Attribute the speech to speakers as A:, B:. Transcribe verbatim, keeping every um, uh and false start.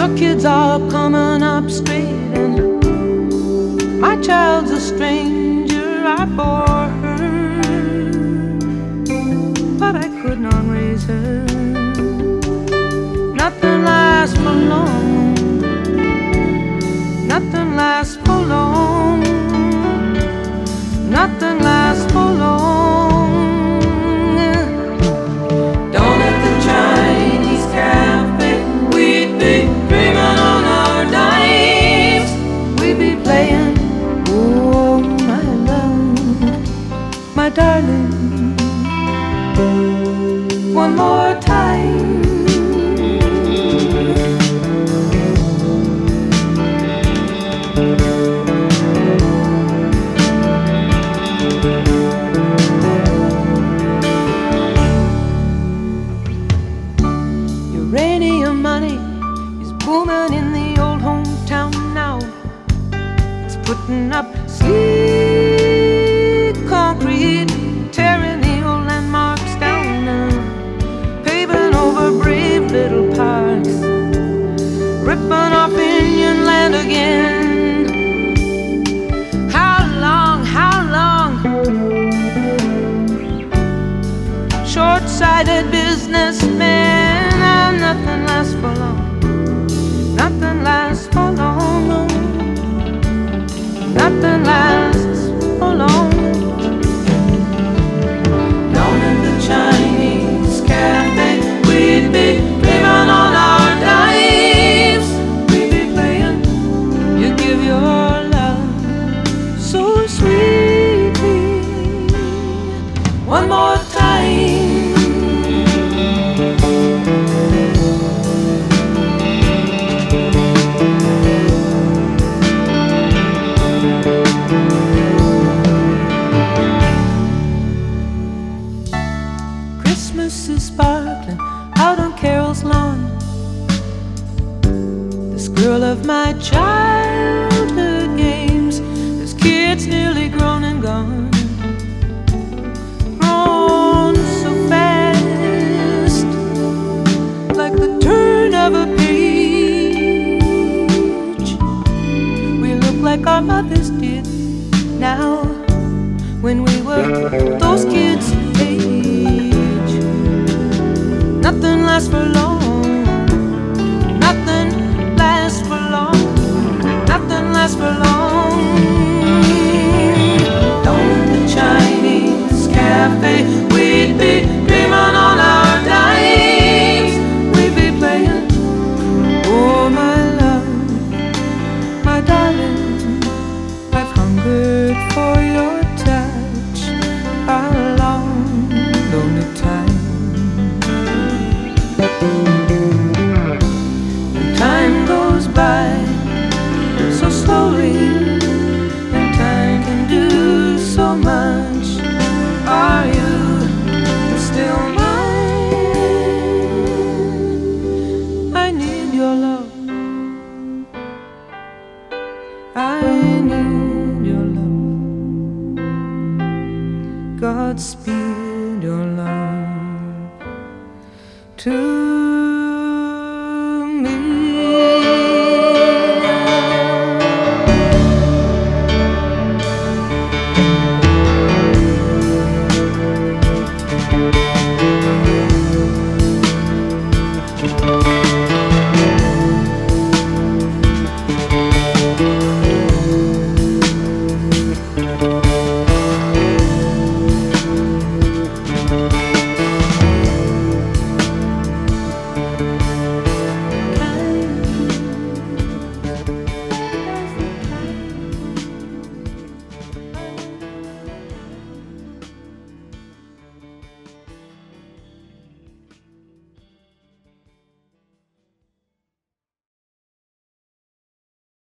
A: Your kids are coming up straight, and my child's a stranger. I bore her, but I could not raise her. Nothing lasts for long. Nothing lasts for long. Nothing lasts for long. Down at the Chinese cafe, we'd be dreaming on our dimes. We'd be playing, oh my love, my darling, one more time. Uranium money is booming in the old hometown now. It's putting up sleek concrete, tearing the old landmarks down now, paving over brave little parks, ripping off Indian land again. How long, how long? Short-sighted businessmen. Nothing lasts for long. Nothing lasts for long. Nothing lasts for long. Down in the Chinese cafe, we'd be living on our dimes. We'd be playing, you give your love so sweetly. One more time. Christmas is sparkling out on Carol's lawn. This girl of my childhood games, this kid's nearly grown and gone, grown so fast, like the turn of a page. We look like our mothers did now, when we were those kids' age. Nothing lasts for long. Nothing lasts for long. Nothing lasts for long. Down in the Chinese cafe, we'd be dreaming on our dimes. We'd be playing, oh my love, my darling, I've hungered for your touch a long, lonely time. And time goes by so slowly, and time can do so much. Are you still mine? I need your love. I need your love. Godspeed your love to me.